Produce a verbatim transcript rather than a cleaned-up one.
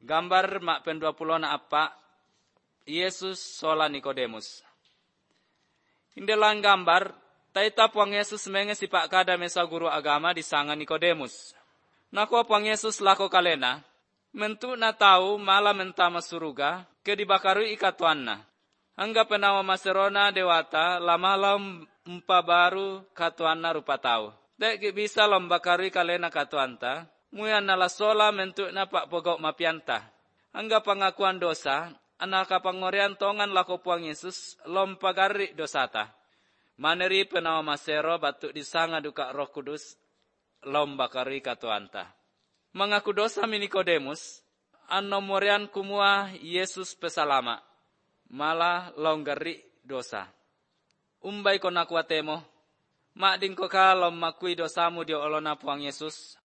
Gambar mak pen dua puluh na apa? Yesus sola Nikodemus. Indelang gambar, taita puang Yesus menge si pak kada mesa guru agama di sanga Nikodemus. Nako puang Yesus lako kalena, mentu na tahu malah mentama suruga, ke dibakaru ikatuanna. Hangga penawa maserona dewata, lama lam empa baru katuanna rupa tahu. Dek bisa lombakari kalena katuanta, muyan nala sola mentu na pak pogok mapianta. Hangga pengakuan dosa, anaka pangorian tongan lako puang Yesus lompagari dosata. Maneri penawa masero batu disanga duka Roh Kudus lombakari katuanta. Mengaku dosa Nikodemus, anomorian kumua Yesus pesalama, malah longgari dosa. Umbai konakuatemo, mak din ko ka lom makui dosamu dio olona puang Yesus,